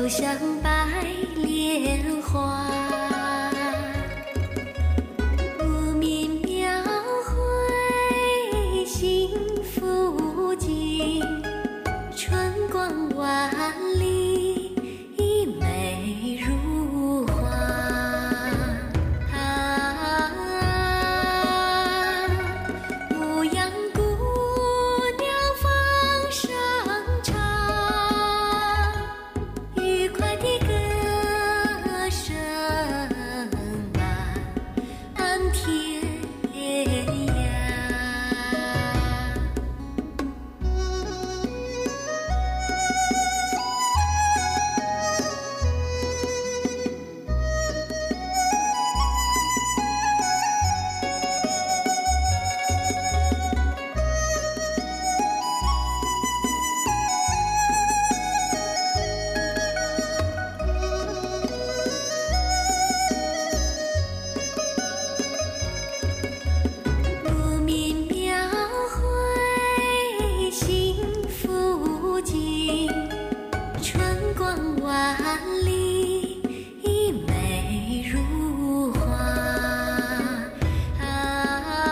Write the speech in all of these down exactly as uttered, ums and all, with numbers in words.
像白莲花，无名描绘幸福景，春光万里，美如画。啊，牧羊姑娘放声唱，愉快的歌声满天涯。无名描绘幸福景，春光万里，美如画。啊，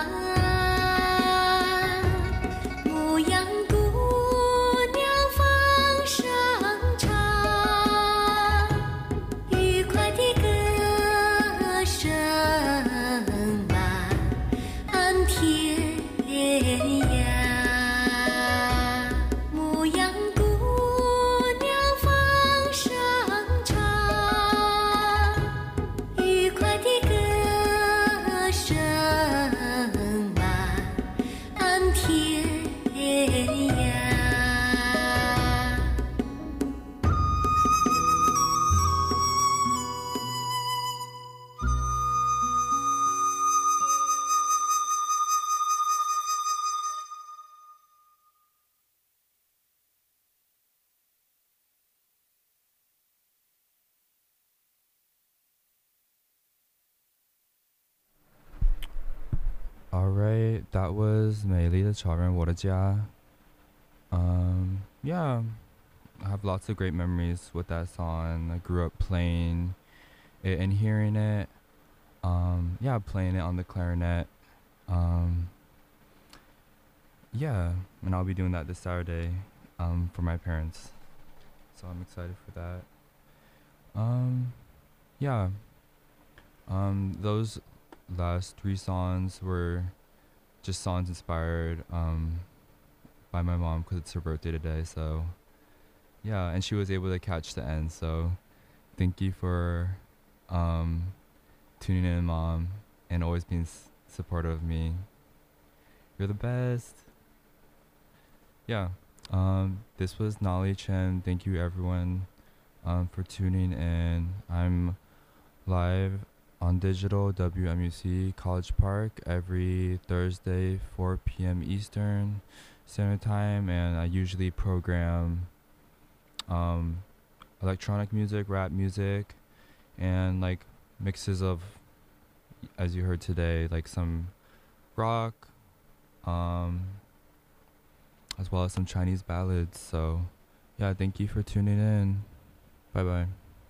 牧羊姑娘放声唱，愉快的歌声满天涯。牧羊姑娘放声唱，愉快的歌声满天涯。 Alright, that was 美丽的草原我的家. Um, yeah, I have lots of great memories with that song. I grew up playing it and hearing it. Um, yeah, playing it on the clarinet. Um, yeah, and I'll be doing that this Saturday um, for my parents. So I'm excited for that. Um, yeah, um, those last three songs were just songs inspired um, by my mom because it's her birthday today. So yeah, and she was able to catch the end. So thank you for um, tuning in, Mom, and always being s- supportive of me. You're the best. Yeah, um, this was Nolly Chen. Thank you everyone um, for tuning in. I'm live on digital W M U C College Park every Thursday, four p.m. Eastern Standard Time, and I usually program um, electronic music, rap music, and like mixes of, as you heard today, like some rock, um, as well as some Chinese ballads. So yeah, thank you for tuning in. Bye bye.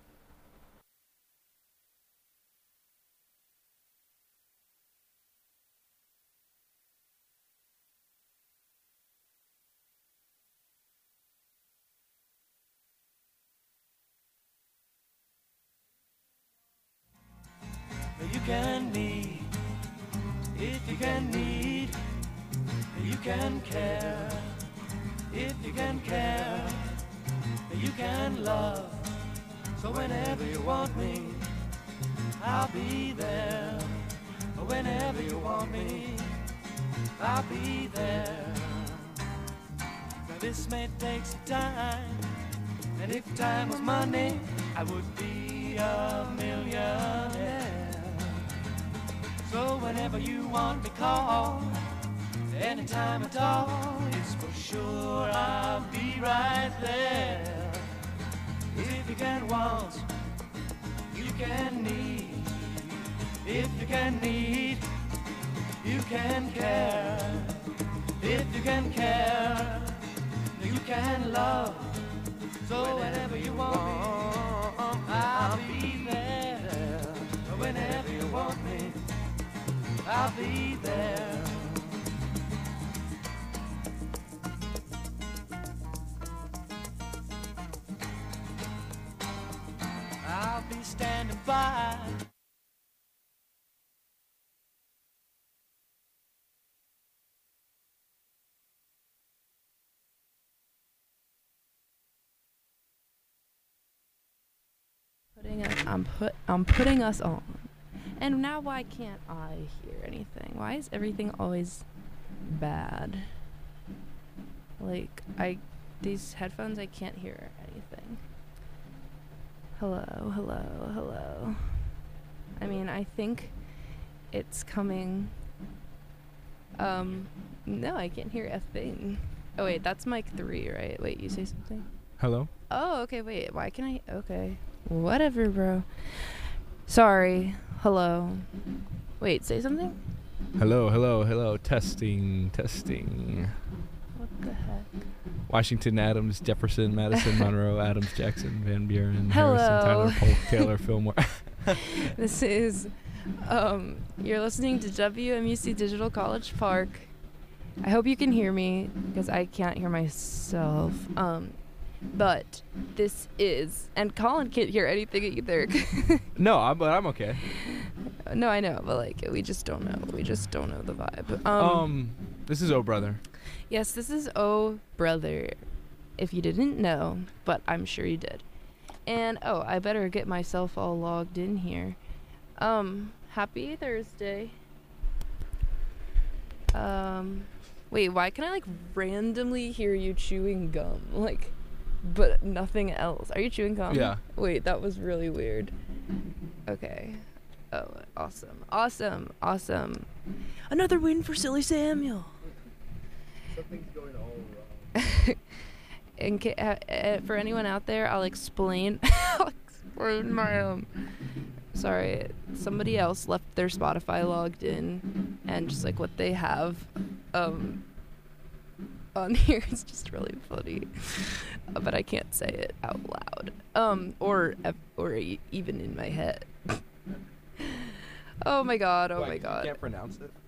You can need, if you can need, you can care, if you can care, you can love. So whenever you want me, I'll be there. Whenever you want me, I'll be there. Now this may take some time, and if time was money, I would be a millionaire. So whenever you want me, call, anytime at all, it's for sure I'll be right there. If you can want, you can need. If you can need, you can care. If you can care, you can love. So whenever you want me, I'll be there. I'll be standing by. Putting us, I'm put. I'm putting us on. And now, why can't I hear anything? Why is everything always bad? Like I, these headphones, I can't hear anything. Hello, hello, hello. I mean, I think it's coming. Um, no, I can't hear a thing. Oh wait, that's mic three, right? Wait, you say something? Hello? Oh, okay, wait. Why can I? Okay. Whatever, bro. Sorry. Hello. Wait, say something? Hello, hello, hello. Testing, testing. What the heck? Washington, Adams, Jefferson, Madison, Monroe, Adams, Jackson, Van Buren, Hello. Harrison, Tyler, Polk, Taylor, Fillmore. This is, um, you're listening to W M U C Digital College Park. I hope you can hear me, because I can't hear myself. Um, but this is, and Colin can't hear anything either. No, I'm, but I'm okay. No, I know, but like, we just don't know. We just don't know the vibe. Um, Um, this is Oh Brother. yes, this is Oh Brother. If you didn't know, but I'm sure you did. And, oh, I better get myself all logged in here. Um, happy Thursday. Um, wait, why can I, like, randomly hear you chewing gum? Like, but nothing else. Are you chewing gum? Yeah. Wait, that was really weird. Okay. Oh, awesome. Awesome. Awesome. Another win for Silly Samuel. Something's going all wrong. In ca- uh, uh, for anyone out there, I'll explain. I'll explain my um. Sorry, somebody else left their Spotify logged in, and just like what they have, um. on here is just really funny, uh, but I can't say it out loud, um, or uh, or e- even in my head. Oh my god! Oh What, my you god! can't pronounce it?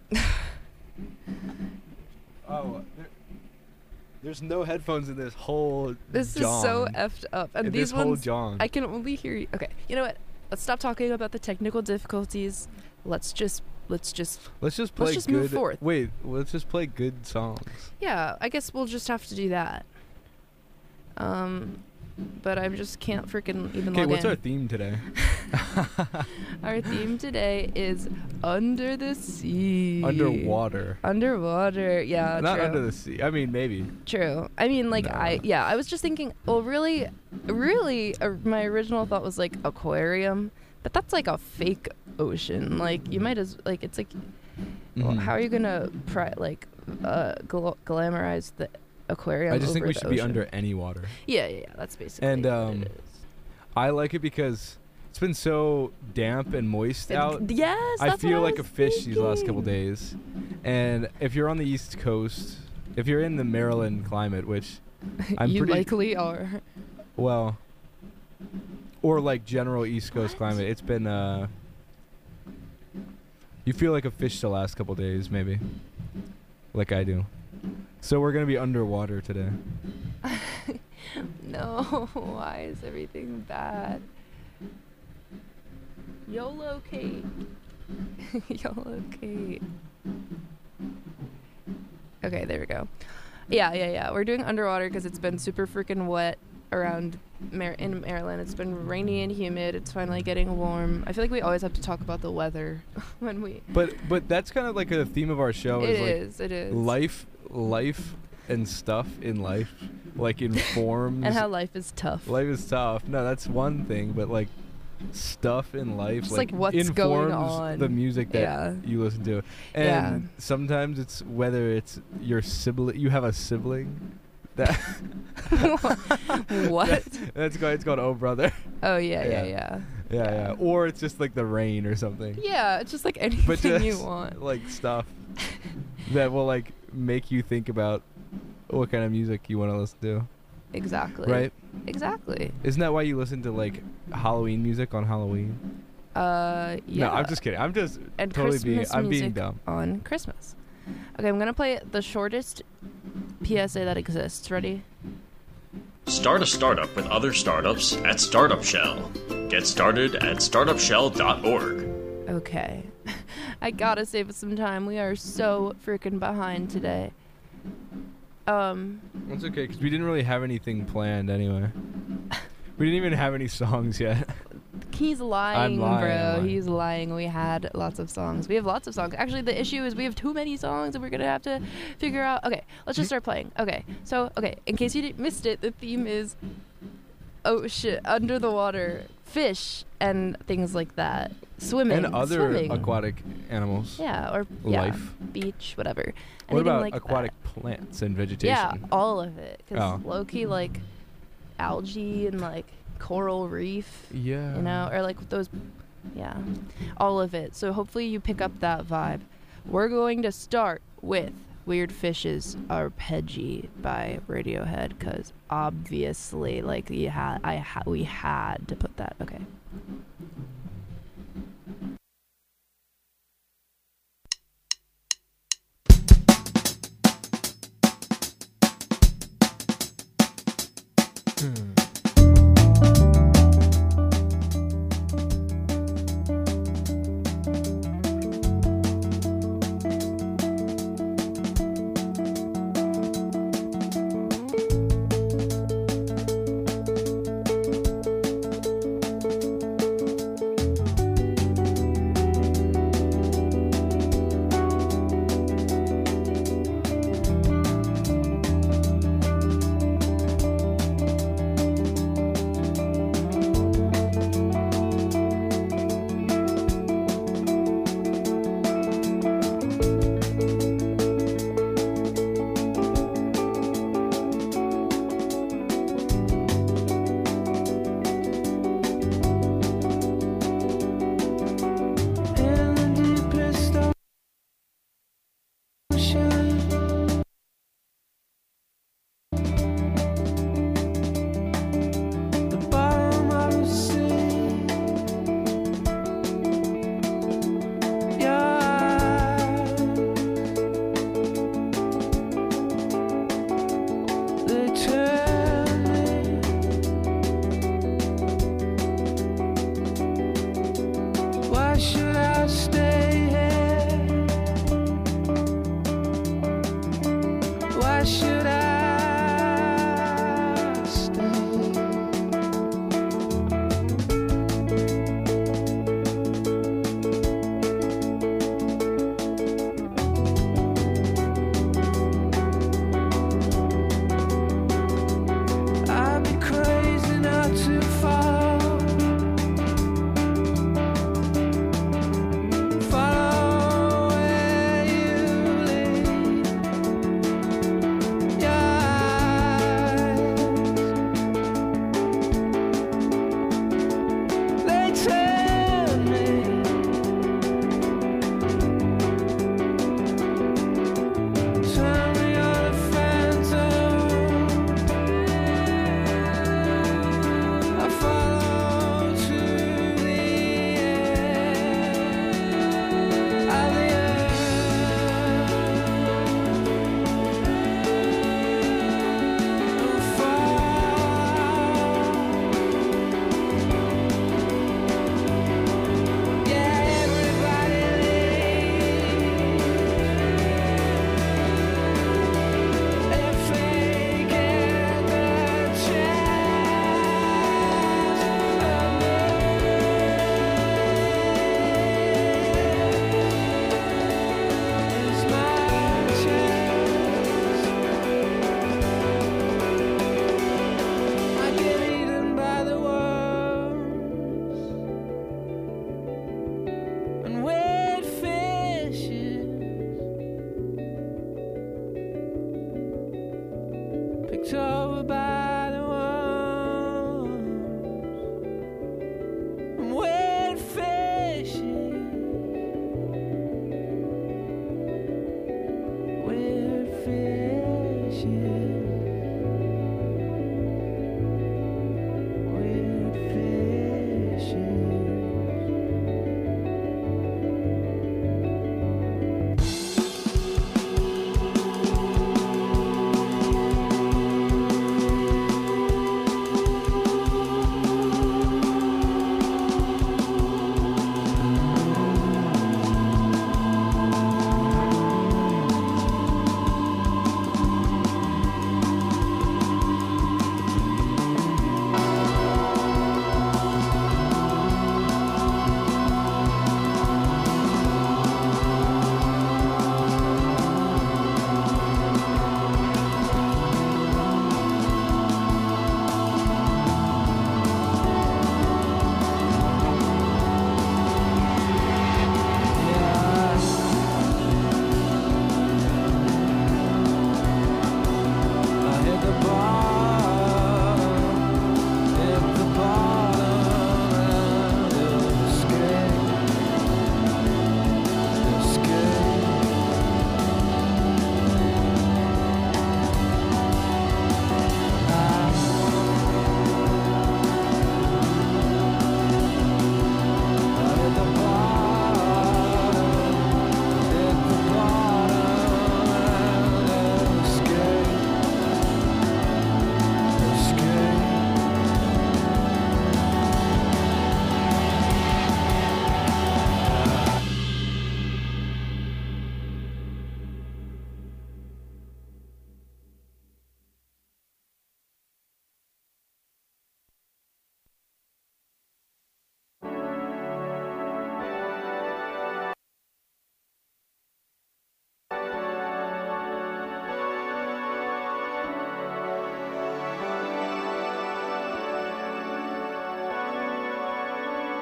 Oh, there, there's no headphones in this whole This John. is so effed up, and in these this whole ones John. I can only hear you. Okay, you know what? Let's stop talking about the technical difficulties. Let's just let's just let's just play let's just good. move forth. Wait, let's just play good songs. yeah. I guess we'll just have to do that. Um, but I just can't freaking even Okay, log what's in. our theme today? Our theme today is under the sea. Underwater. Underwater. Yeah. Not true. under the sea. I mean, maybe. True. I mean, like, No. I, yeah, I was just thinking, well, really, really, uh, my original thought was, like, aquarium, but that's, like, a fake ocean. Like, you might as, like, it's, like, well, Mhm. how are you gonna, pri- like, uh, gl- glamorize the aquarium I just think over we the should be ocean? under any water. Yeah, yeah, yeah, that's basically And, what um, it is. I like it because it's been so damp and moist And- out. yes, I that's what feel I like a was fish these last couple thinking. days. And if you're on the East Coast, if you're in the Maryland climate, which I'm you pretty likely are. well, or like general East Coast What? climate, it's been uh you feel like a fish the last couple days maybe. Like I do. So we're going to be underwater today. No, why is everything bad? YOLO Kate. YOLO Kate. Okay, there we go. Yeah, yeah, yeah. We're doing underwater because it's been super freaking wet around Mar- in Maryland. It's been rainy and humid. It's finally getting warm. I feel like we always have to talk about the weather when we. But but that's kind of like a theme of our show It is like is. It is. life life and stuff in life like informs And how life is tough. life is tough. No, that's one thing, but like stuff in life Just, like, like, what's informs going on. the music that Yeah. you listen to. And Yeah. sometimes it's whether it's your sibling, you have a sibling that What? that's called, it's called Oh Brother. Oh yeah, yeah, Yeah. yeah. Yeah, yeah. Or it's just like the rain or something. Yeah, it's just like anything But just you want. like stuff that will like make you think about what kind of music you want to listen to. Exactly. Right? Exactly. Isn't that why you listen to like Halloween music on Halloween? Uh, yeah. No, I'm just kidding. I'm just And totally being. Christmas I'm being music dumb. on Christmas. Okay, I'm gonna play the shortest P S A that exists. Ready? Start a startup with other startups at Startup Shell. Get started at startup shell dot org. Okay. I gotta save us some time. We are so freaking behind today. Um, That's okay, because we didn't really have anything planned anyway. We didn't even have any songs yet. he's lying, lying, bro. I'm lying. He's lying. We had lots of songs. We have lots of songs. Actually, the issue is we have too many songs, and we're gonna have to figure out. Okay, let's just start playing. Okay, so okay, in case you didn't missed it, the theme is oh shit, under the water, fish and things like that, swimming, And other swimming. aquatic animals. Yeah, or yeah, Life. beach, whatever. What Anything about like aquatic that. plants and vegetation? Yeah, all of it. Because Oh. low key, like algae and like coral reef, Yeah. you know, or like those, yeah, all of it. So hopefully you pick up that vibe. We're going to start with Weird Fishes Arpeggi by Radiohead, because obviously, like, you had, I ha- we had to put that. Okay.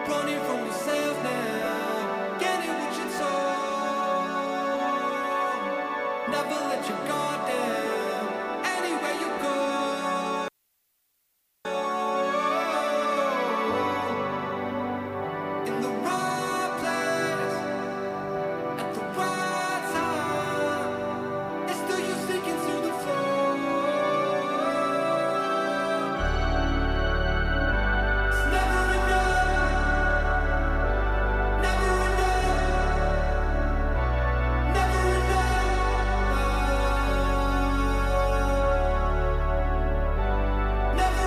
Running from yourself now, getting what you told. Never let your guard down, anywhere you go. In the right place, at the right time, it's still you sinking through the floor. It's never enough, never enough, never enough, never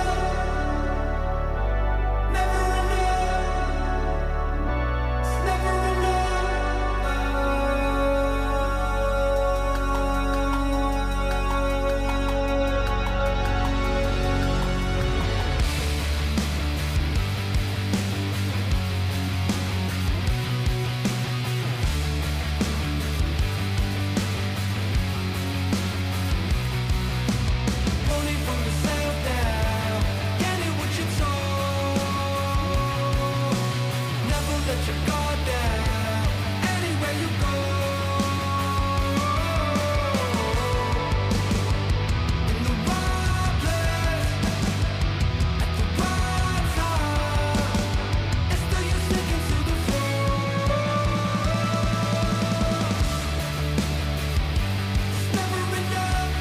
enough, never enough. It's never running from yourself now, getting what you told. Never let your guard down, anywhere you go. In the right place, at the right time, it's still you sinking through the floor. It's never enough,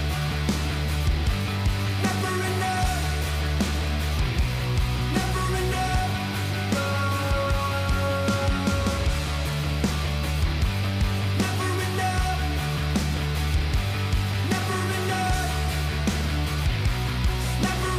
never enough, never enough. Never enough, never enough, it's never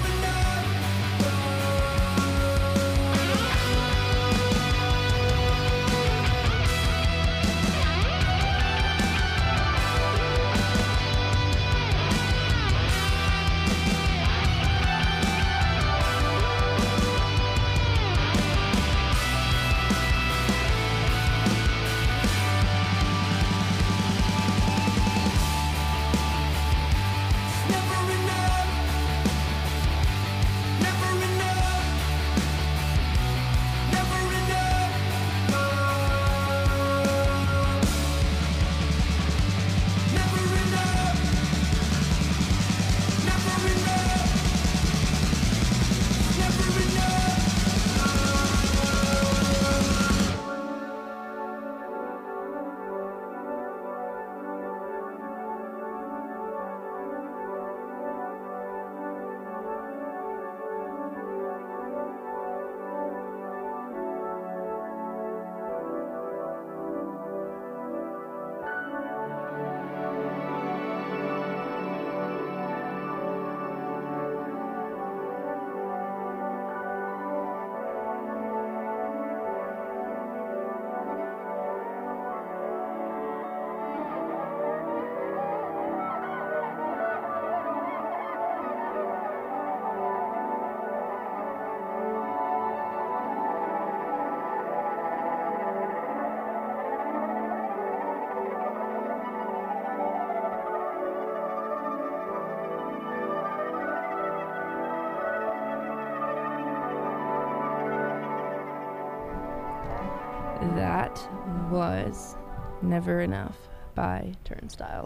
never enough, never enough, never enough. Never enough, never enough, never enough. That was Never Enough by Turnstile.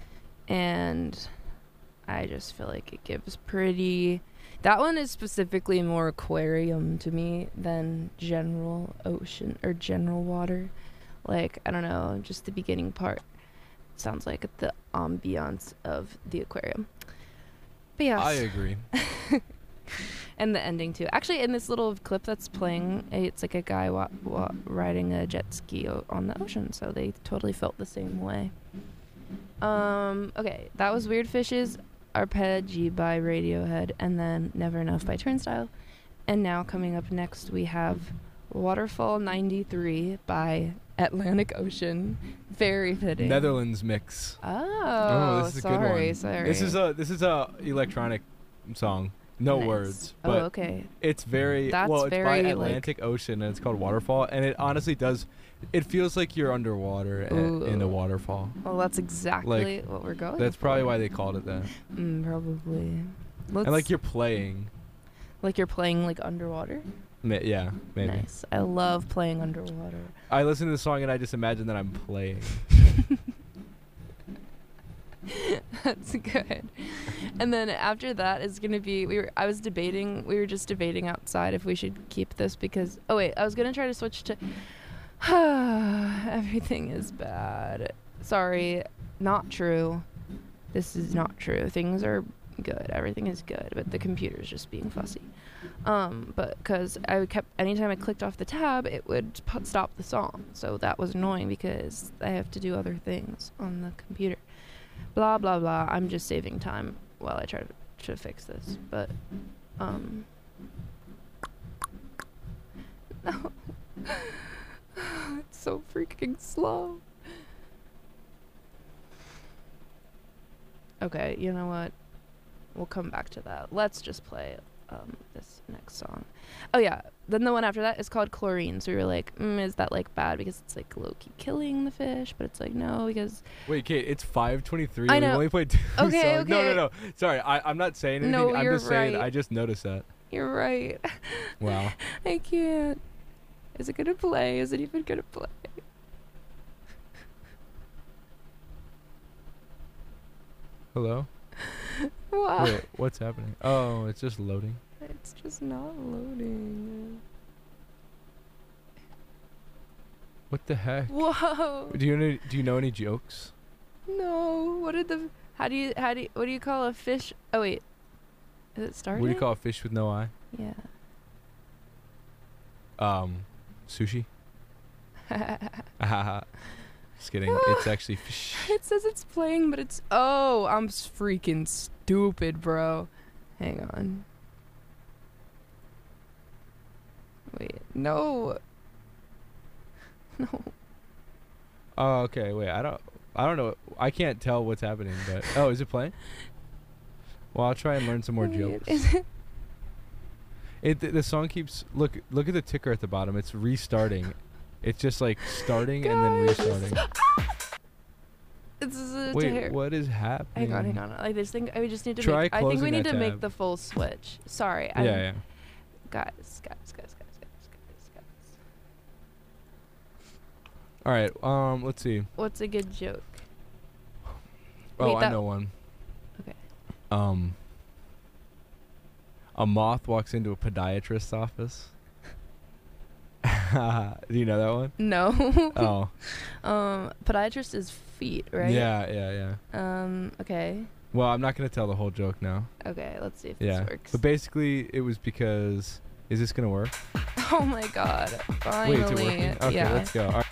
And I just feel like it gives pretty... That one is specifically more aquarium to me than general ocean or general water. Like, I don't know, just the beginning part sounds like the ambiance of the aquarium. But yes. I agree. And the ending too. Actually, in this little clip that's playing, it's like a guy wa- wa- riding a jet ski o- on the ocean. So they totally felt the same way. Um. Okay, that was Weird Fishes, Arpeggi by Radiohead, and then Never Enough by Turnstile. And now coming up next, we have Waterfall ninety-three by Atlantic Ocean. Very fitting. Netherlands mix. Oh, this is sorry, a good one. sorry. This is a this is a electronic song. No Nice. words. Oh, But okay. it's very That's well. It's very, by like- Atlantic Ocean and it's called Waterfall, and it honestly does. It feels like you're underwater a- in a Ooh. waterfall. Well, that's exactly Like, what we're going That's for. probably why they called it that. Mm, probably. Let's, And like you're playing. like you're playing like underwater. Ma- yeah, maybe. Nice. I love playing underwater. I listen to the song and I just imagine that I'm playing. That's good. And then after that is gonna be we were I was debating we were just debating outside if we should keep this because oh wait, I was gonna try to switch to everything is bad. Sorry, not true. This is not true. Things are good. Everything is good, but the computer's just being fussy. Um, but because I kept anytime I clicked off the tab, it would p- stop the song. So that was annoying because I have to do other things on the computer. Blah blah blah. I'm just saving time while I try to, to fix this. But um no. It's so freaking slow. Okay, you know what? We'll come back to that. Let's just play um this next song. Oh yeah, then the one after that is called Chlorine. So we were like, mm, is that like bad because it's like low-key killing the fish? But it's like no, because Wait, Kate, it's five twenty-three. I and know. We only played two Okay, songs. No, no, okay. no. Sorry, I, I'm not saying anything. No, I'm you're just saying right. I just noticed that. you're right. Wow. I can't. Is it gonna play? Is it even gonna play? Hello? Wow. Wait, what's happening? Oh, it's just loading. It's just not loading. What the heck? Whoa. Do you know, do you know any jokes? No. What did the? How do you? How do you? What do you call a fish? Oh wait. Is it starting? What do you call a fish with no eye? Yeah. Um, sushi. Just kidding. It's actually fish. It says it's playing, but it's. Oh, I'm s- freaking stupid, bro. Hang on. Wait. No. No. Oh, okay. Wait, I don't. I don't know. I can't tell what's happening. But oh, is it playing? Well, I'll try and learn some more Wait, jokes. is it- It the, the song keeps look look at the ticker at the bottom. It's restarting. It's just like starting and then Guys. restarting. This is a Wait, ter- what is happening? Hang on, hang on. I just think I just need to Try make. I think we closing need that to make tab. the full switch. Sorry. Yeah, I'm, yeah. Guys, guys, guys, guys, guys, guys, guys. All right. Um, let's see. What's a good joke? Oh, Wait, I that- know one. Okay. Um. A moth walks into a podiatrist's office. Do you know that one? No. Oh. Um, podiatrist is feet, right? Yeah, yeah, yeah. Um. Okay. Well, I'm not gonna tell the whole joke now. Okay. Let's see if Yeah. this works. But basically, it was because. Is this gonna work? Oh my god! Finally. Wait, is it working? Okay, yeah. let's go. All right.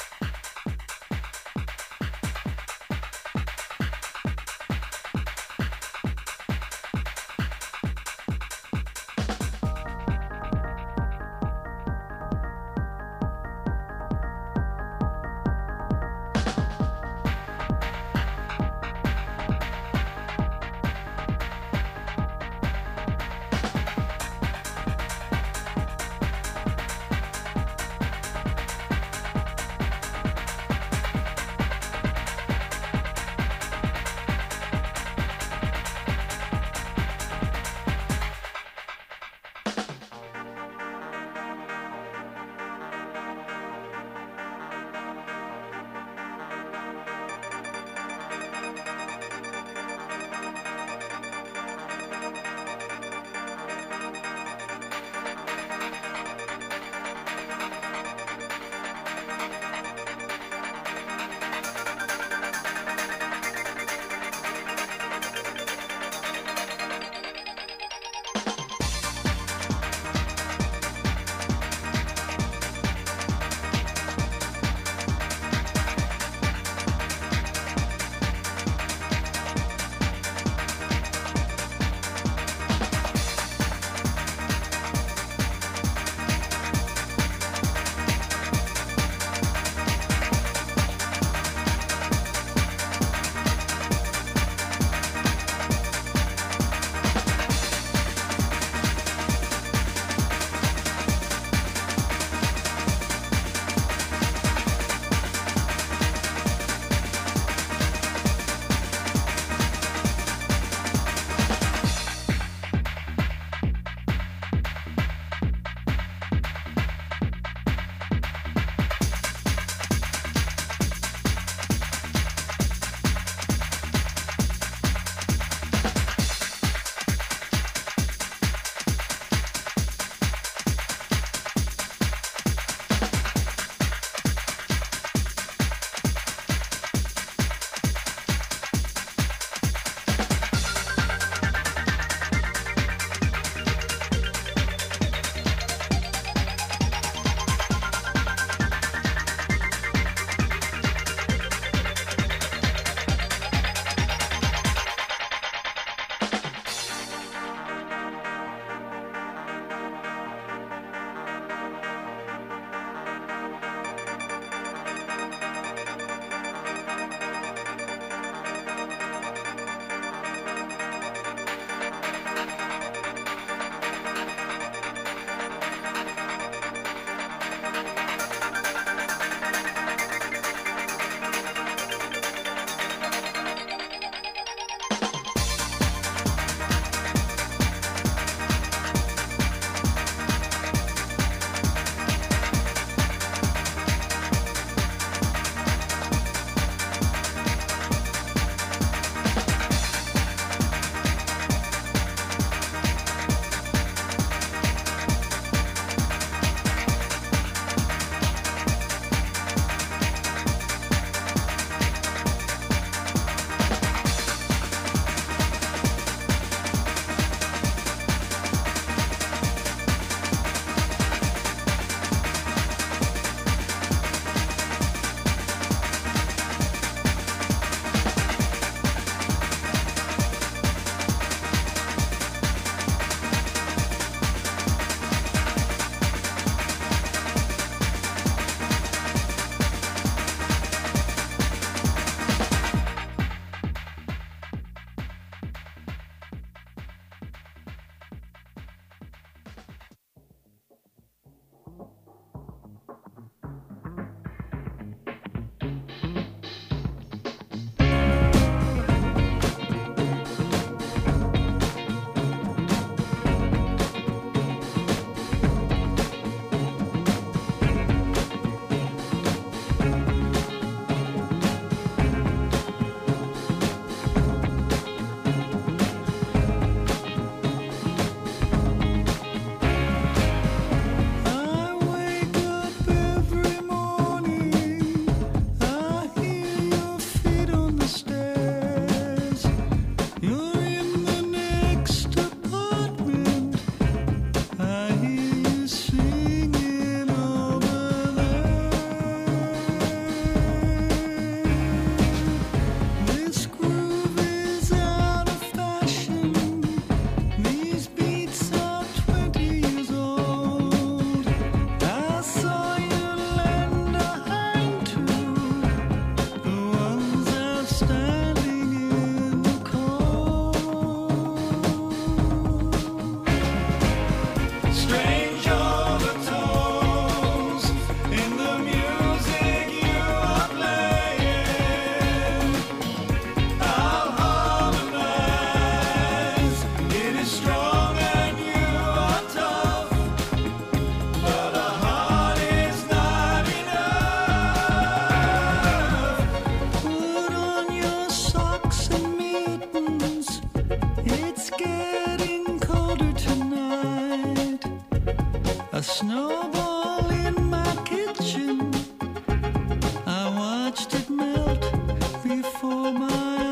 fall in my kitchen. I watched it melt before my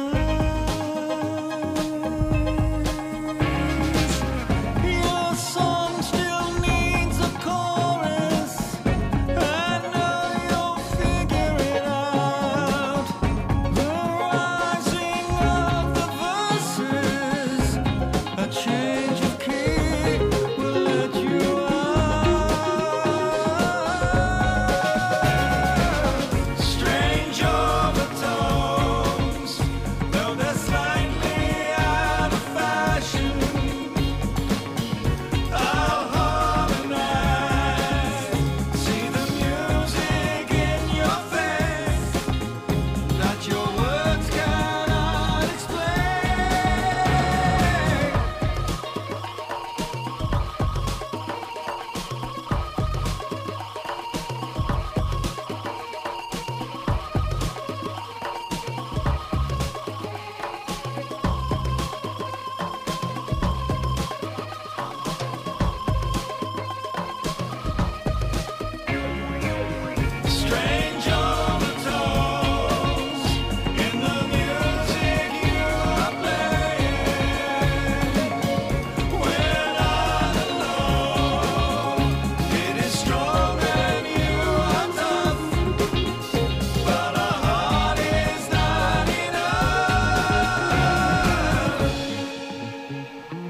eyes. Your song still needs a chorus. I know you'll figure it out. The rising of the verses, a change of key will let you out. Strange overtones, though they're slightly out of fashion, I'll harmonize. See the music in your face that your words cannot explain. Strange overtones in the music you are playing. When I'm alone, it is strong and you are tough, but a heart is not enough.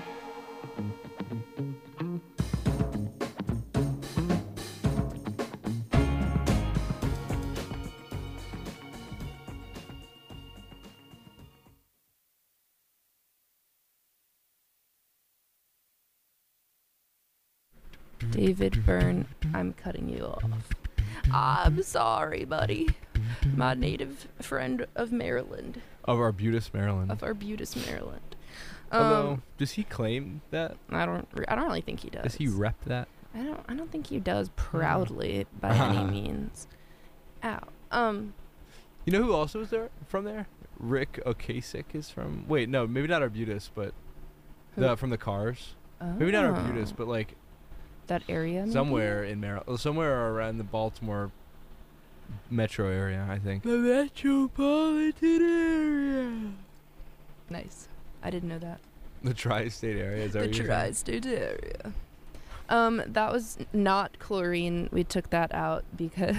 David Byrne, I'm cutting you off. I'm sorry, buddy. My native friend of Maryland, Of Arbutus, Maryland. of Arbutus, Maryland. Although, Um, does he claim that? I don't, re- I don't really think he does. Does he rep that? I don't, I don't think he does proudly by any means. Ow. Um, You know who also is there from there? Rick Ocasek is from. Wait, no, maybe not Arbutus, but Who? the from the Cars. Maybe not Arbutus, oh, but like that area. maybe? somewhere in Maryland, somewhere around the Baltimore metro area, I think. The metropolitan area. Nice. I didn't know that. The tri-state area. Is that The what you're saying? tri-state area. Um, that was not chlorine. We took that out because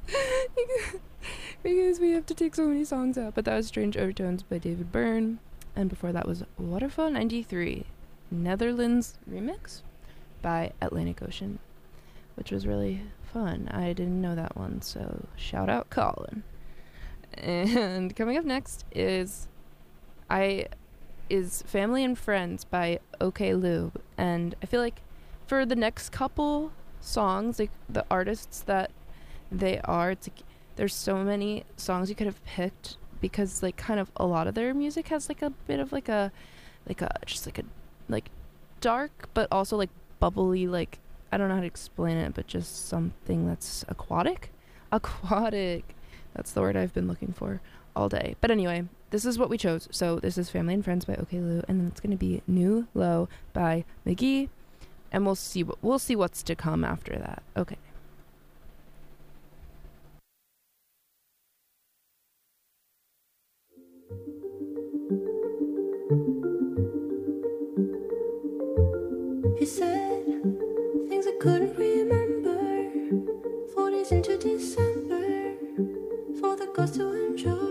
because we have to take so many songs out. But that was Strange Overtones by David Byrne, and before that was Waterfall ninety-three, Netherlands remix by Atlantic Ocean, which was really fun. I didn't know that one, so shout out Colin. And coming up next is I is Family and Friends by OK Lube, and I feel like for the next couple songs, like the artists that they are, it's like there's so many songs you could have picked, because like kind of a lot of their music has like a bit of like a like a just like a like dark but also like bubbly, like I don't know how to explain it, but just something that's aquatic aquatic that's the word I've been looking for all day. But anyway, this is what we chose. So this is Family and Friends by OK Lou, and then it's going to be New Low by McGee, and we'll see what we'll see what's to come after that. Okay. He said things I couldn't remember. Four days into December, for the girls to enjoy.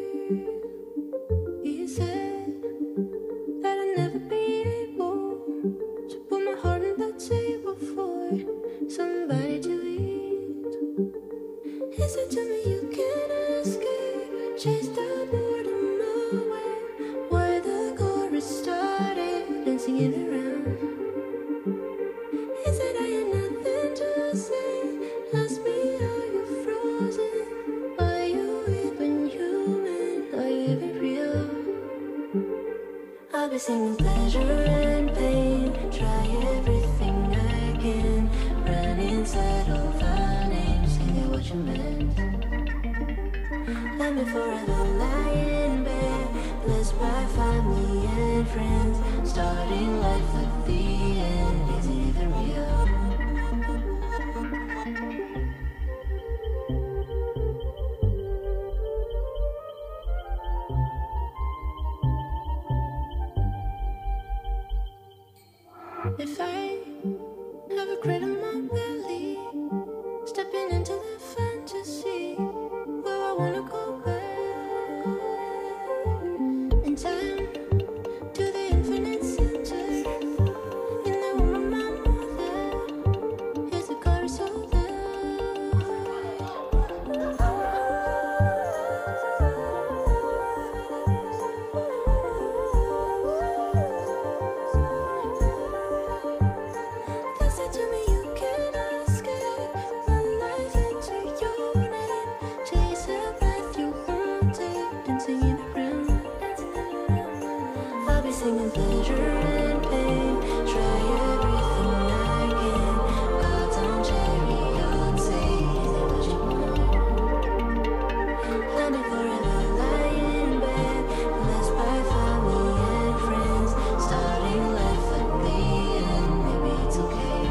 He said that I'd never be able to put my heart on the table for somebody to eat. He said to me, you can't escape, chase the boredom away. Why the chorus started dancing it around. He said I had nothing to say. Ask me, are you frozen? Are you even human? Are you even real? I'll be singing pleasure and pain. Try everything I can. Run inside of our names. Say what you meant. Let me forever lie in bed, blessed by family and friends. Starting life at the end. Is it even real? singing pleasure and pain. Try everything I can. God's on cherry on say what you want. Landing forever, lying in bed. Blessed by family and friends. Starting life at the end. Maybe it's okay.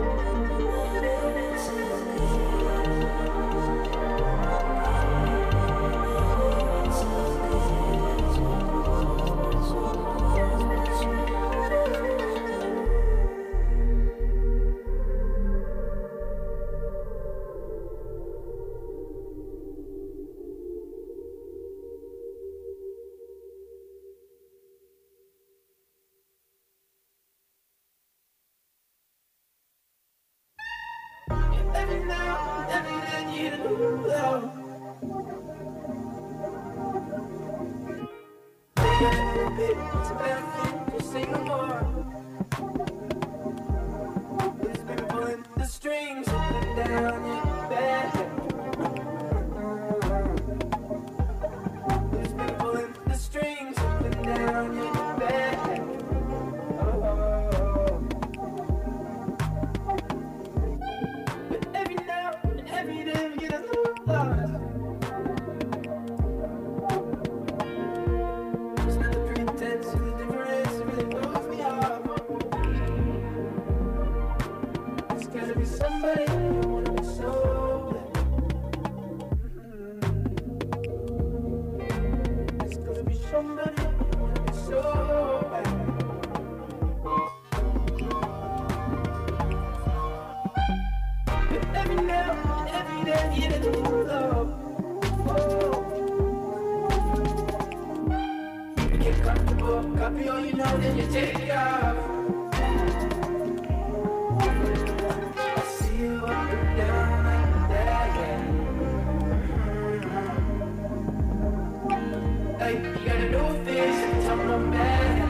Every now, every then you hit a new low. It's a bad thing to sing no more. This baby pulling the strings up and down your back. This baby pulling the strings up and down your back. Oh. But every now and every day we get a little lost. It's not the pretense of the difference, it really throws me off. It's gotta be somebody I wanna be so with. Mhm. It's gotta be somebody I wanna be so with. But every now and every day you get a little low. Oh. You get comfortable, copy all you know, then you take off. I see you up and down like that, yeah. Hey, you got a new face, it's on my back.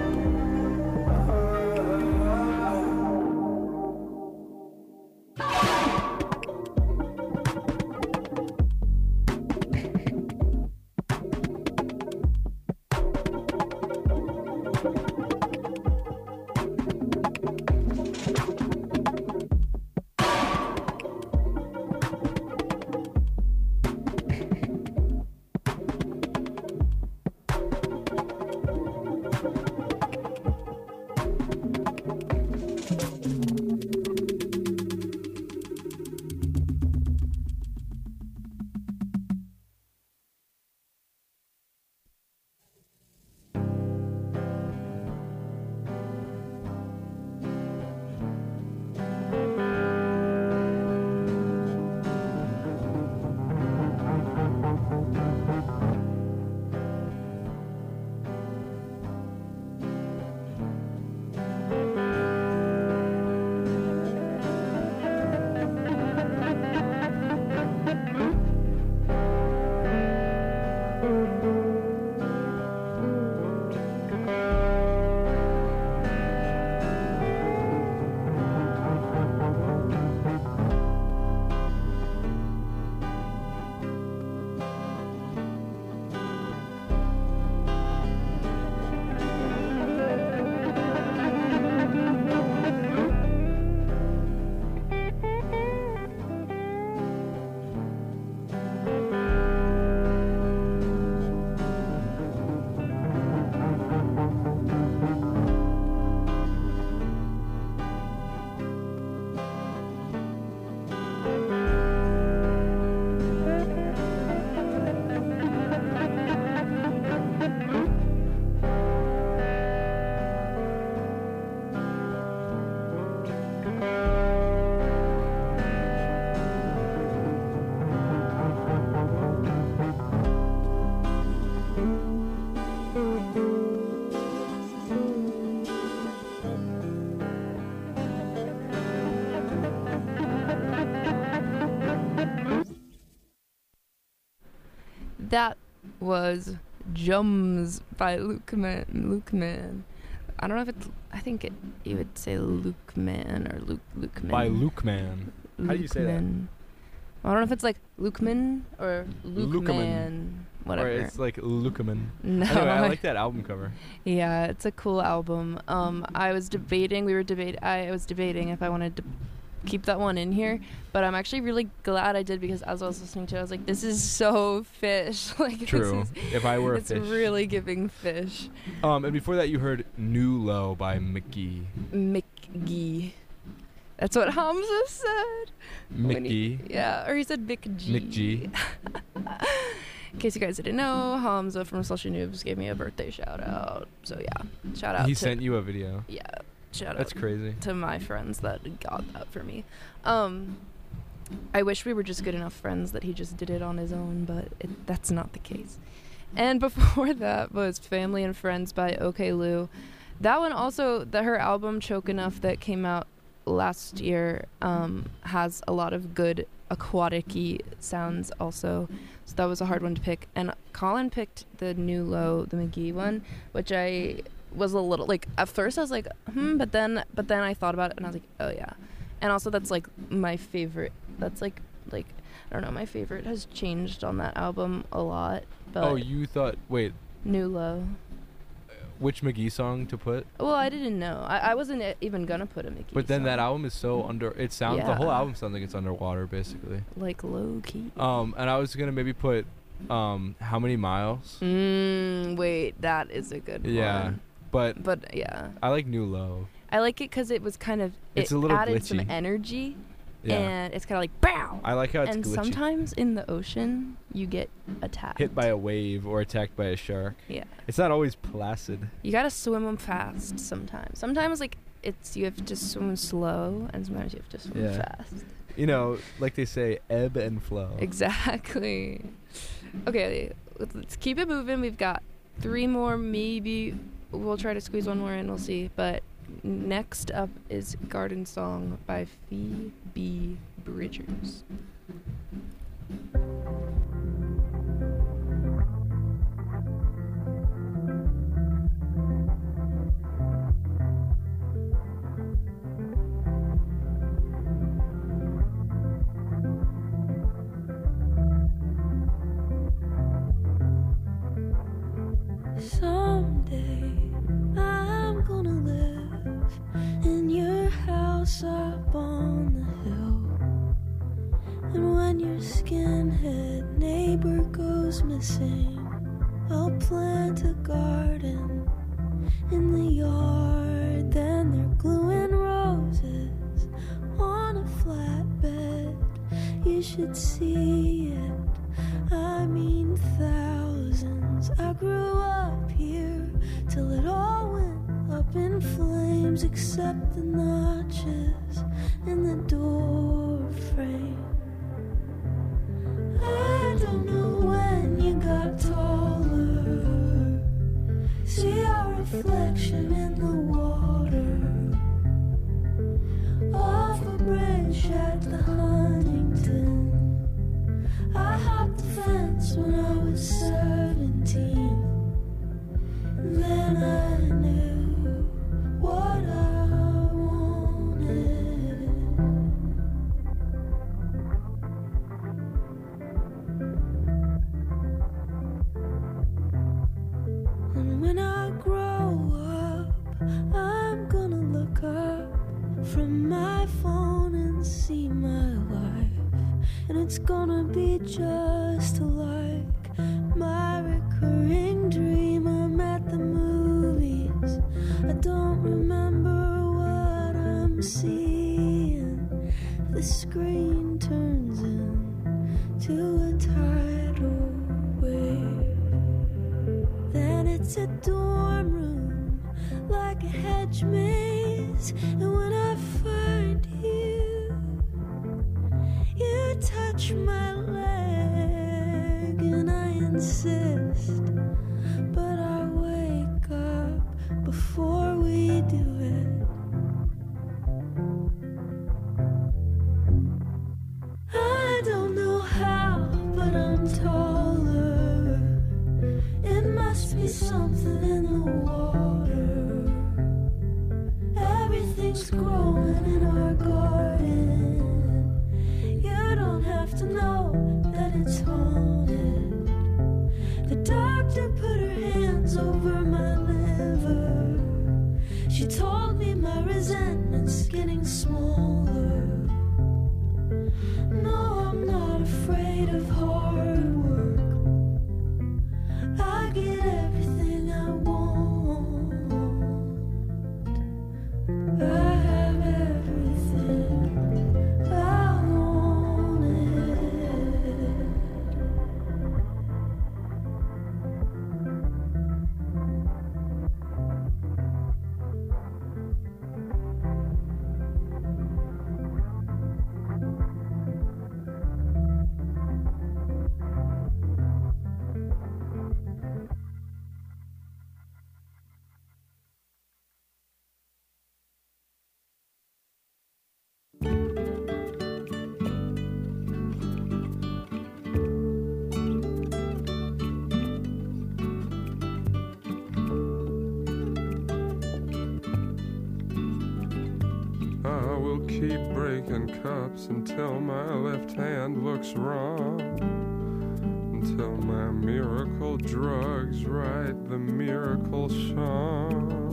That was Jums by Luke Man. Luke Man. I don't know if it's. I think it, you would say Luke Man or Luke Luke Man. By Luke Man. How do you say that? Man. I don't know if it's like Lukeman or Lukeman. Lukeman, whatever. Or it's like Lukeman. No. Anyway, I like that album cover. Yeah, it's a cool album. Um, I was debating. We were debate. I was debating if I wanted to keep that one in here, but I'm actually really glad I did because as I was listening to it, I was like, "This is so Fish." Like, True. This is, If I were a it's fish. really giving Fish. Um, and before that, you heard "New Low" by Mickey. Mickey. That's what Hamza said. when he- Mickey. yeah, or he said Mick G. Mick G. In case you guys didn't know, Hamza from Social Noobs gave me a birthday shout out. So yeah, shout out. He to, sent you a video. Yeah, shout That's out crazy. to my friends that got that for me. Um, I wish we were just good enough friends that he just did it on his own, but it, that's not the case. And before that was Family and Friends by OK Lou. That one also, the, her album Choke Enough that came out last year um, has a lot of good aquatic-y sounds also. So that was a hard one to pick. And Colin picked the New Low, the McGee one, which I was a little, like, at first I was like, hmm, but then, but then I thought about it and I was like, oh yeah. And also that's like my favorite, that's like, like, I don't know, my favorite has changed on that album a lot. But Oh, you thought, wait, New Low. which McGee song to put? Well, I didn't know. I, I wasn't e- even gonna put a Mickey But then song. that album is so under, it sounds, the whole Yeah. album sounds like it's underwater, basically. Like low key. Um, and I was gonna maybe put, um, How Many Miles? Mm, wait, that is a good Yeah, one. but But yeah, I like New Low. I like it because it was kind of, It's it a little added some glitchy. energy. Yeah, And it's kind of like, bow! I like how it's And glitchy. sometimes in the ocean, you get attacked. Hit by a wave or attacked by a shark. Yeah. It's not always placid. You gotta swim them fast sometimes. Sometimes, like, it's, you have to swim slow, and sometimes you have to swim Yeah. fast. You know, like they say, ebb and flow. Exactly. Okay, let's, let's keep it moving. We've got three more, maybe we'll try to squeeze one more in, we'll see. But next up is Garden Song by Phoebe Bridgers. Someday I'm gonna live in your house up on the hill. And when your skinhead neighbor goes missing, I'll plant a garden in the yard. Then they're gluing roses on a flatbed. You should see it, I mean thousands. I grew up here till it all went up in flames, except the notches in the door frame. I don't know when you got taller. See our reflection in the water off a bridge at the Huntington. I hopped the fence when I was seventeen. Then I knew what I wanted. And when I grow up, I'm gonna look up from my phone and see my life. And it's gonna be just like my recurring dream. I'm at the movies, I don't remember what I'm seeing. The screen turns into a tidal wave. Then it's a dorm room, like a hedge maze. And when I find you, you touch my leg and I insist. But I wake up before we do it. I don't know how, but I'm taller. It must be something in the water. Everything's growing in our garden. You don't have to know. smaller. No, I'm not afraid of hard work. I get everything I want. I have everything I wanted. I will keep breaking cups until my left hand looks wrong, until my miracle drugs write the miracle song.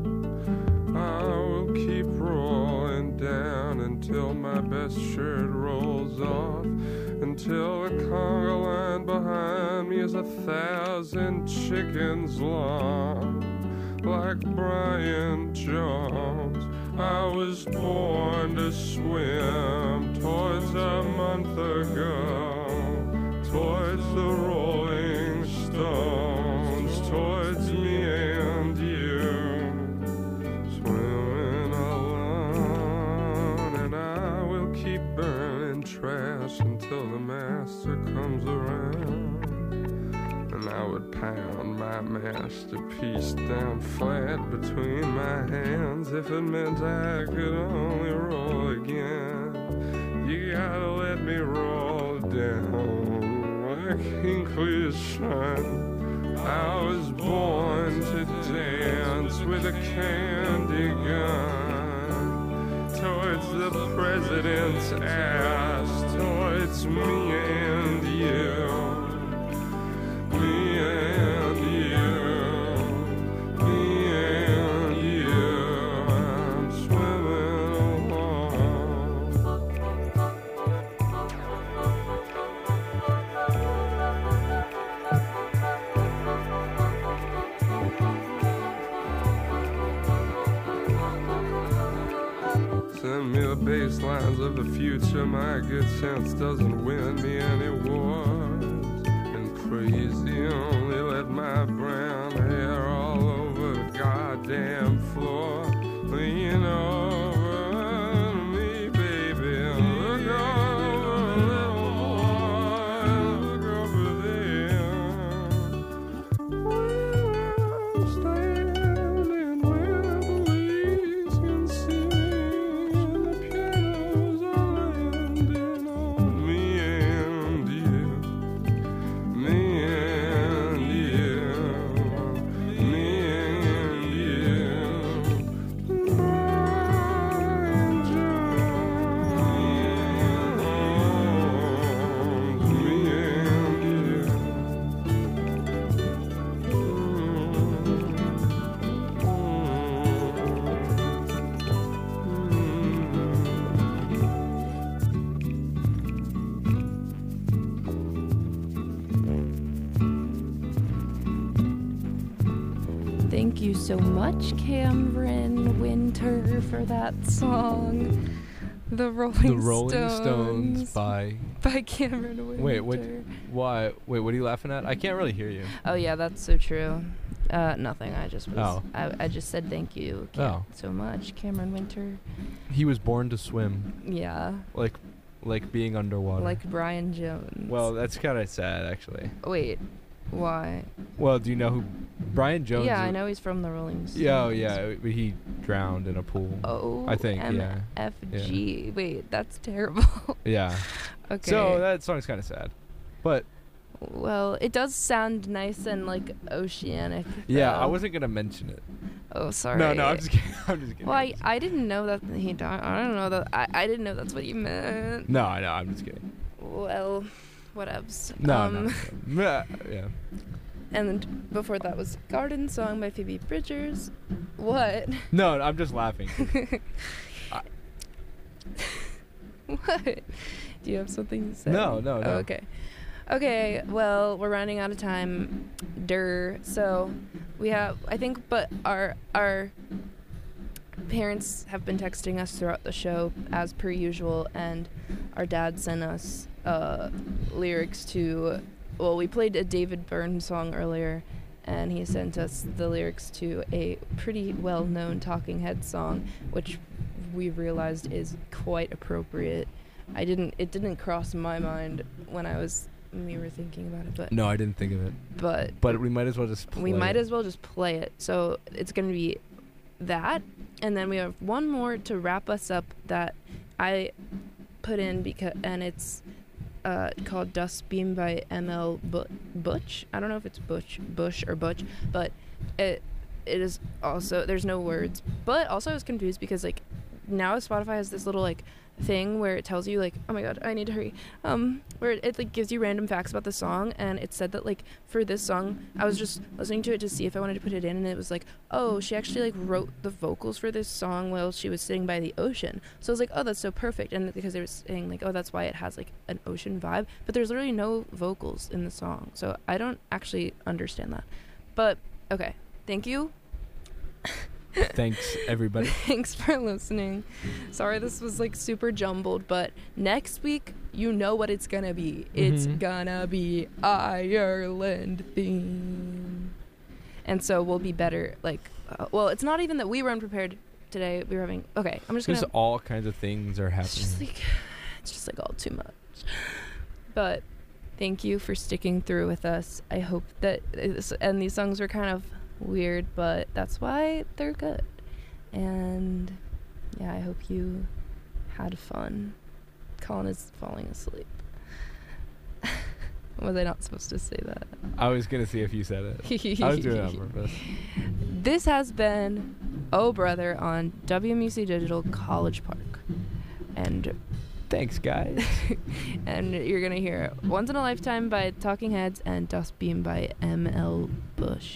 I will keep rolling down until my best shirt rolls off, until the conga line behind me is a thousand chickens long. Like Brian Jones, I was born to swim towards a month ago, towards the Rolling Stones, towards me and you, swimming alone. And I will keep burning trash until the master comes around. And I would pound my masterpiece down flat between my hands if it meant I could only roll again. You gotta let me roll down like Hinkley's son. I was born to dance with a candy gun towards the president's ass, towards me and you. Me and you, me and you, I'm swimming along. Send me the bass lines of the future, my good sense doesn't win me any wars. Crazy, only let my brown hair all over the goddamn floor. Lean over me, baby, look over, little boy, look over there. Where I'm standing, where the leaves can sing, and the pianos are landing on me and you. Me and you, me and you, Brian Jones, me and you. Thank you so much, Cameron Winter, for that song. The Rolling, The Rolling Stones, Stones by. by Cameron Winter. Wait, what? Why? Wait, what are you laughing at? I can't really hear you. Oh yeah, that's so true. Uh, nothing. I just was. Oh. I, I just said thank you Cam- Oh. so much, Cameron Winter. He was born to swim, Yeah, like, like being underwater. like Brian Jones. Well, that's kind of sad, actually. wait, why? Well, do you know who Brian Jones? yeah, is? I know he's from the Rolling Stones. Yeah, oh, yeah. But he drowned in a pool. Oh, I think, yeah. M F G. Wait, that's terrible. Yeah. Okay. So that song's kind of sad, but well, it does sound nice and like oceanic. yeah, I though. wasn't gonna mention it. Oh, sorry. No, no, I'm just kidding. I'm just kidding. Well, I, I didn't know that he died. I don't know that. I, I didn't know that's what you meant. No, I know. I'm just kidding. Well, whatevs. No, um, no. Yeah. And before that was Garden Song by Phoebe Bridgers. What? No, I'm just laughing. I, What? Do you have something to say? No, no, no. Oh, okay. Okay, well, we're running out of time. Durr. So we have, I think, but our our parents have been texting us throughout the show as per usual, and our dad sent us uh, lyrics to, well, we played a David Byrne song earlier, and he sent us the lyrics to a pretty well-known Talking Heads song, which we realized is quite appropriate. I didn't, it didn't cross my mind when I was, when we were thinking about it, but No, I didn't think of it. but But we might as well just play we might it. as well just play it. So it's going to be that, and then we have one more to wrap us up that I put in because, and it's uh, called Dust Beam by M L Bu- Butch. I don't know if it's Butch, Bush or Butch, but it it is also, there's no words. But also I was confused because like now Spotify has this little like thing where it tells you like, oh my god, I need to hurry, um where it, it like gives you random facts about the song, and it said that like for this song, I was just listening to it to see if I wanted to put it in, and it was like, oh, she actually like wrote the vocals for this song while she was sitting by the ocean. So I was like, oh, that's so perfect. And because they were saying like, oh, that's why it has like an ocean vibe, but there's literally no vocals in the song, so I don't actually understand that. But okay, thank you. Thanks, everybody. Thanks for listening. Sorry this was like super jumbled, but next week you know what it's gonna be. It's Mhm. gonna be Ireland theme. And so we'll be better, like, uh, well, it's not even that we were unprepared today. We were having, okay, I'm just There's gonna, all kinds of things are it's just happening. like, it's just like all too much. But thank you for sticking through with us. I hope that, this, and these songs were kind of weird, but that's why they're good. And yeah, I hope you had fun. Colin is falling asleep. Was I not supposed to say that? I was gonna see if you said it. I was doing it on purpose. This has been Oh Brother on W M U C Digital College Park. And Thanks, guys. and you're gonna hear Once in a Lifetime by Talking Heads and Dust Beam by M L Bush.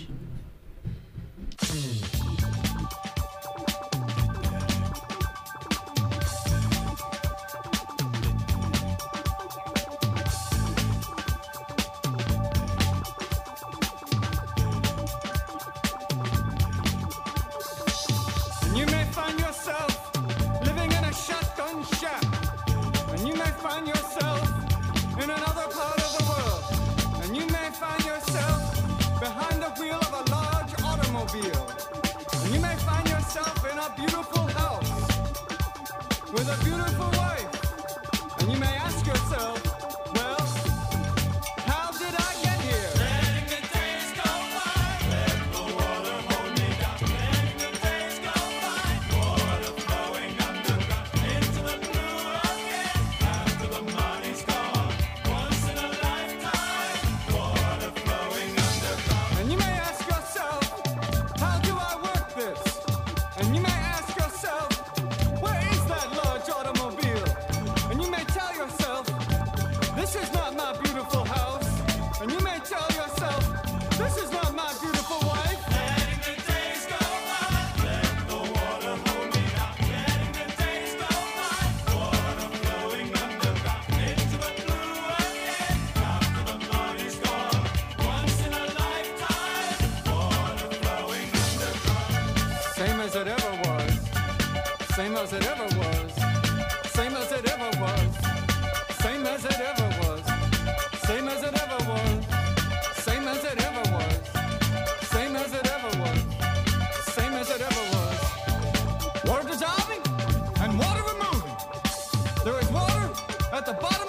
And you may find yourself living in a shotgun shack. And you may find yourself in another part of the world. And you may find yourself behind the wheel of a large automobile. And you may find yourself in a beautiful house with a beautiful wife. And you may ask yourself, well, how did I get here? Letting the days go by, let the water hold me down. Letting the days go by, water flowing underground into the blue again. After the money's gone, once in a lifetime, water flowing underground. And you may ask yourself, how do I work this? And you may ask yourself, where is that large automobile? And you may tell yourself, this is not my beautiful house. And you may tell yourself, this is not my beautiful wife. Letting the days go by, let the water hold me down. Letting the days go by, water flowing underground into the blue again. After the money's gone, once in a lifetime, water flowing underground. Same as it ever was. Same as it ever was. Same as it ever was. Same as it ever was. Same as it ever was. Same as it ever was. Same as it ever was. Same as it ever was. Water dissolving and water removing. There is water at the bottom